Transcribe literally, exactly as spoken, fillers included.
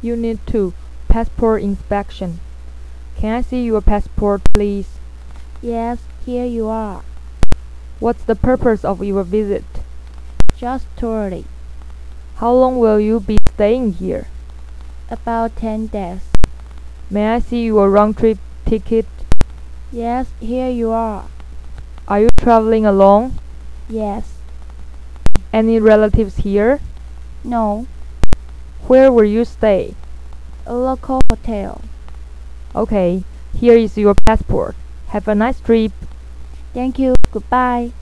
Unit two. Passport inspection. Can I see your passport, please? Yes, here you are. What's the purpose of your visit? Just touring. How long will you be staying here? About ten days. May I see your round-trip ticket? Yes, here you are. Are you traveling alone? Yes. Any relatives here? No. Where will you stay? A local hotel. Okay, here is your passport. Have a nice trip. Thank you. Goodbye.